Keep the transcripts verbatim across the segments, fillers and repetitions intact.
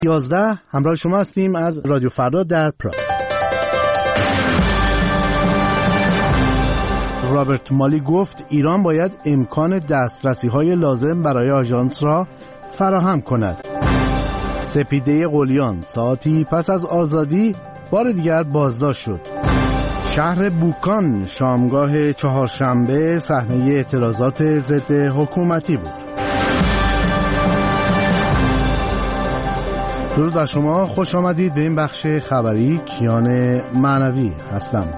یازده همراه شما هستیم از رادیو فردا در پراگ. رابرت مالی گفت ایران باید امکان دسترسی‌های لازم برای آژانس را فراهم کند. سپیده قلیان ساعتی پس از آزادی بار دیگر بازداشت شد. شهر بوکان شامگاه چهارشنبه صحنه اعتراضات ضد حکومتی بود. درود بر شما، خوش آمدید به این بخش خبری. کیان معنوی هستم.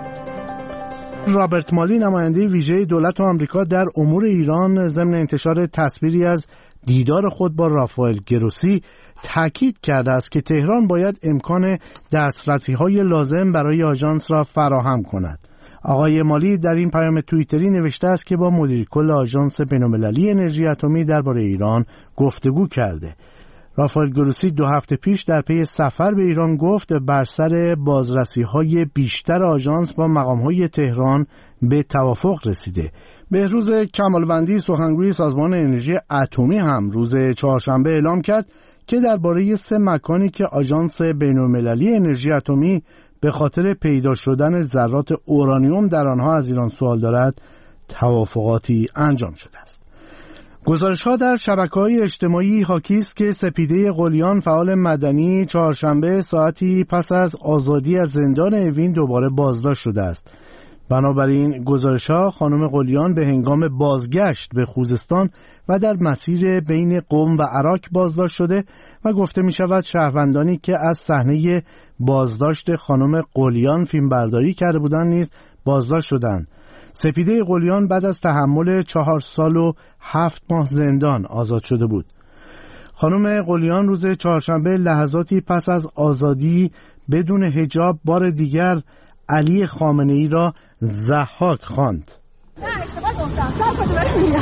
رابرت مالی نماینده ویژه دولت آمریکا در امور ایران ضمن انتشار تصویری از دیدار خود با رافائل گروسی تاکید کرده است که تهران باید امکان دسترسی‌های لازم برای آژانس را فراهم کند. آقای مالی در این پیام توییتری نوشته است که با مدیر کل آژانس بین‌المللی انرژی اتمی درباره ایران گفتگو کرده. رافائل گروسی دو هفته پیش در پی سفر به ایران گفت بر سر بازرسی‌های بیشتر آژانس با مقام‌های تهران به توافق رسیده. بهروز کمالوندی سخنگوی سازمان انرژی اتمی هم روز چهارشنبه اعلام کرد که درباره سه مکانی که آژانس بین‌المللی انرژی اتمی به خاطر پیدا شدن ذرات اورانیوم در آنها از ایران سوال دارد توافقاتی انجام شده است. گزارش‌ها در شبکه‌های اجتماعی حاکی است که سپیده قلیان فعال مدنی چهارشنبه ساعتی پس از آزادی از زندان اوین دوباره بازداشت شده است. بنابراین گزارش‌ها خانم قلیان به هنگام بازگشت به خوزستان و در مسیر بین قم و عراق بازداشت شده و گفته می‌شود شهروندانی که از صحنه بازداشت خانم قلیان فیلمبرداری کرده بودند نیز بازداشت شدند. سپیده قلیان بعد از تحمل چهار سال و هفت ماه زندان آزاد شده بود. خانم قلیان روز چهارشنبه لحظاتی پس از آزادی بدون حجاب بار دیگر علی خامنه‌ای را ضحاک خواند. نه اشتباه گفتم. صبر کنید برای میگم.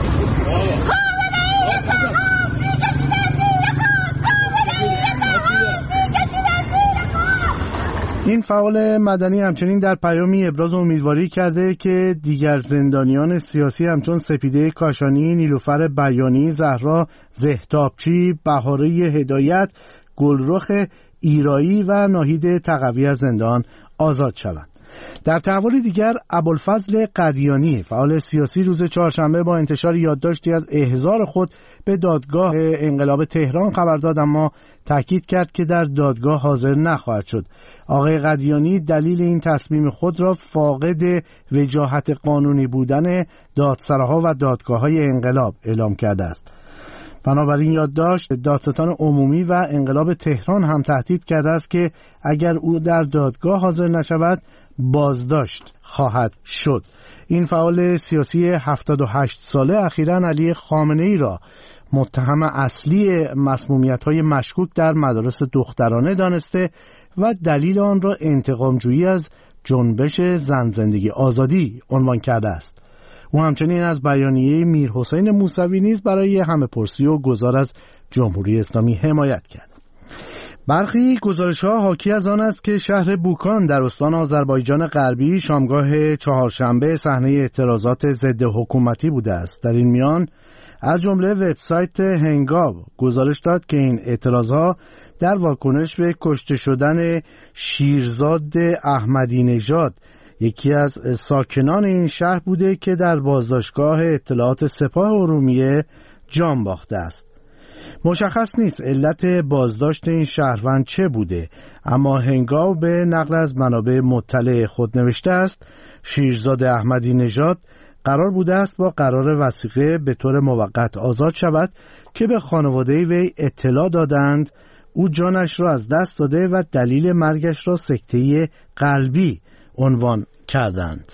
خامنه‌ای ضحاک میکشیدن زیر خاک. خامنه‌ای ضحاک میکشیدن زیر خاک. این فعال مدنی همچنین در پیامی ابراز امیدواری کرده که دیگر زندانیان سیاسی همچون سپیده کاشانی، نیلوفر بیانی، زهرا زهتابچی، بهاره هدایت، گلرخ ایرایی و ناهید تقوی از زندان آزاد شوند. در تحول دیگر ابوالفضل قدیانی فعال سیاسی روز چهارشنبه با انتشار یادداشتی از احضار خود به دادگاه انقلاب تهران خبر داد، اما تاکید کرد که در دادگاه حاضر نخواهد شد. آقای قدیانی دلیل این تصمیم خود را فاقد وجاهت قانونی بودن دادسراها و دادگاه‌های انقلاب اعلام کرده است. بنابراین یادداشت دادستان عمومی و انقلاب تهران هم تهدید کرده است که اگر او در دادگاه حاضر نشود بازداشت خواهد شد. این فعال سیاسی هفتاد و هشت ساله اخیراً علی خامنه‌ای را متهم اصلی مسمومیت‌های مشکوک در مدارس دخترانه دانسته و دلیل آن را انتقام‌جویی از جنبش زن زندگی آزادی عنوان کرده است. او همچنین از بیانیه میرحسین موسوی نیز برای همه‌پرسی و گذار از جمهوری اسلامی حمایت کرد. برخی گزارش‌ها حاکی از آن است که شهر بوکان در استان آذربایجان غربی شامگاه چهارشنبه صحنه اعتراضات ضد حکومتی بوده است. در این میان از جمله وبسایت هنگاو گزارش داد که این اعتراضها در واکنش به کشته شدن شیرزاد احمدی نژاد، یکی از ساکنان این شهر بوده که در بازداشتگاه اطلاعات سپاه ارومیه جان باخته است. مشخص نیست علت بازداشت این شهروند چه بوده، اما هنگاو به نقل از منابع مطلع خود نوشته است شیرزاد احمدی نژاد قرار بوده است با قرار وثیقه به طور موقت آزاد شود که به خانواده وی اطلاع دادند او جانش را از دست داده و دلیل مرگش را سکته قلبی عنوان کردند.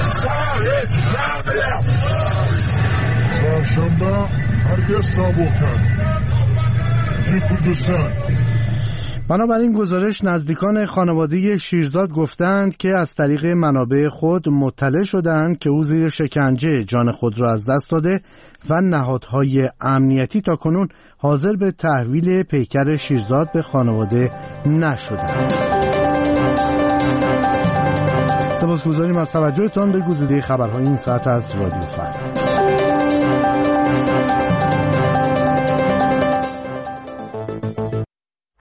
بنابراین گزارش نزدیکان خانواده شیرزاد گفتند که از طریق منابع خود مطلع شدند که او زیر شکنجه جان خود را از دست داده و نهادهای امنیتی تاکنون حاضر به تحویل پیکر شیرزاد به خانواده نشدند. سپاسگزاریم از توجهتان به گزیده خبرهای این ساعت از رادیو فردا.